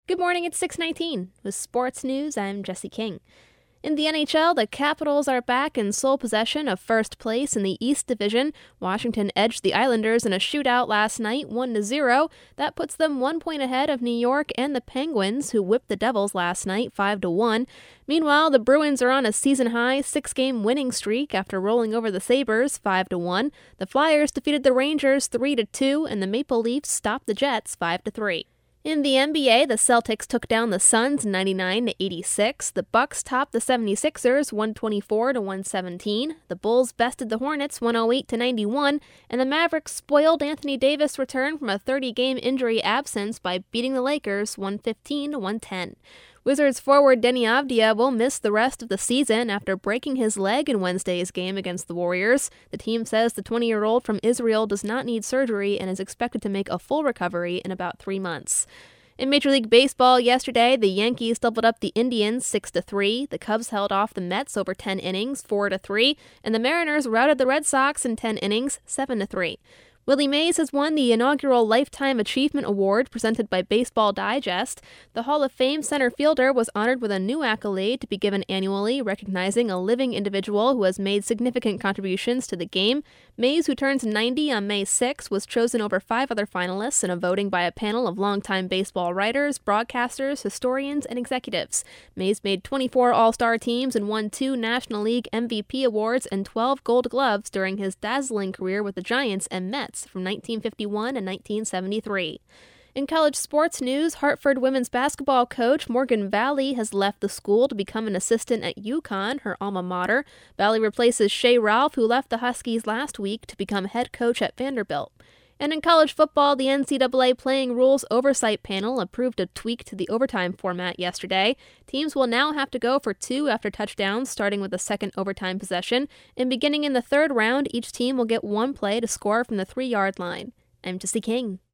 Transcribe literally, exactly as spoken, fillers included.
Good morning, it's six nineteen. With sports news, I'm Jesse King. In the N H L, the Capitals are back in sole possession of first place in the East Division. Washington edged the Islanders in a shootout last night, one to zero. That puts them one point ahead of New York and the Penguins, who whipped the Devils last night, five to one. Meanwhile, the Bruins are on a season-high six-game winning streak after rolling over the Sabres, five to one. The Flyers defeated the Rangers three to two, and the Maple Leafs stopped the Jets five to three. In the N B A, the Celtics took down the Suns ninety-nine to eighty-six. The Bucks topped the seventy-sixers one twenty-four to one seventeen. The Bulls bested the Hornets one oh eight to ninety-one, and the Mavericks spoiled Anthony Davis' return from a thirty-game injury absence by beating the Lakers one fifteen to one ten. Wizards forward Deni Avdija will miss the rest of the season after breaking his leg in Wednesday's game against the Warriors. The team says the twenty-year-old from Israel does not need surgery and is expected to make a full recovery in about three months. In Major League Baseball yesterday, the Yankees doubled up the Indians six to three, the Cubs held off the Mets over ten innings four to three, and the Mariners routed the Red Sox in ten innings seven to three. Willie Mays has won the inaugural Lifetime Achievement Award presented by Baseball Digest. The Hall of Fame center fielder was honored with a new accolade to be given annually, recognizing a living individual who has made significant contributions to the game. Mays, who turns ninety on May sixth, was chosen over five other finalists in a voting by a panel of longtime baseball writers, broadcasters, historians, and executives. Mays made twenty-four All-Star teams and won two National League M V P awards and twelve Gold Gloves during his dazzling career with the Giants and Mets from nineteen fifty-one and nineteen seventy-three. In college sports news, Hartford women's basketball coach Morgan Valley has left the school to become an assistant at UConn, her alma mater. Valley replaces Shay Ralph, who left the Huskies last week to become head coach at Vanderbilt. And in college football, the N C double A Playing Rules Oversight Panel approved a tweak to the overtime format yesterday. Teams will now have to go for two after touchdowns, starting with the second overtime possession. And beginning in the third round, each team will get one play to score from the three-yard line. I'm Jesse King.